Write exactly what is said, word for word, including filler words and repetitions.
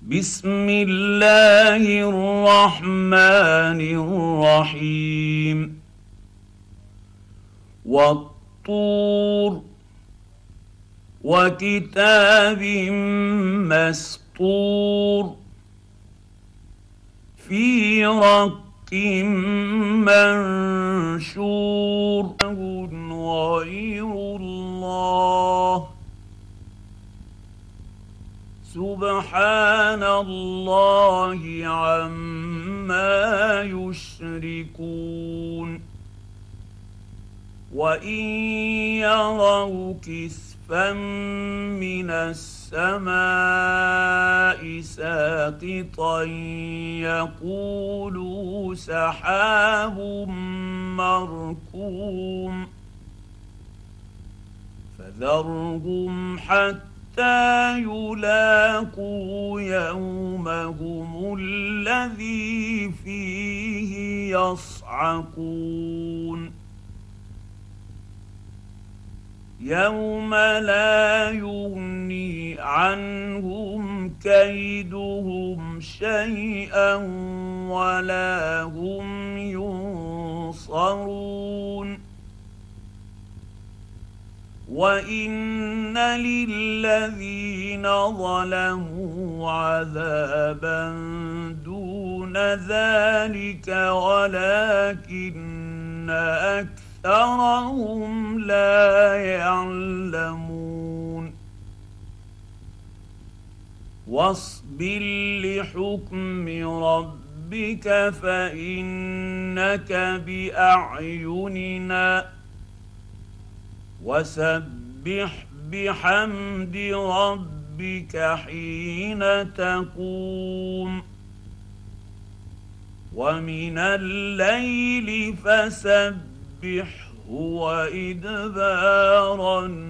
بسم الله الرحمن الرحيم. والطور وكتاب مسطور في رق منشور غير الله سبحان الله عما يشركون. وإن يروا كسفا من السماء ساقطا يقولوا سحاب مركوم فذرهم حتى حتى يلاقوا يومهم الذي فيه يصعقون. يوم لا يغني عنهم كيدهم شيئا ولا هم ينصرون. وإن للذين ظلموا عذابا دون ذلك ولكن أكثرهم لا يعلمون. واصبر لحكم ربك فإنك بأعيننا وسبح بحمد ربك حين تقوم ومن الليل فسبحه وإدبار النجوم.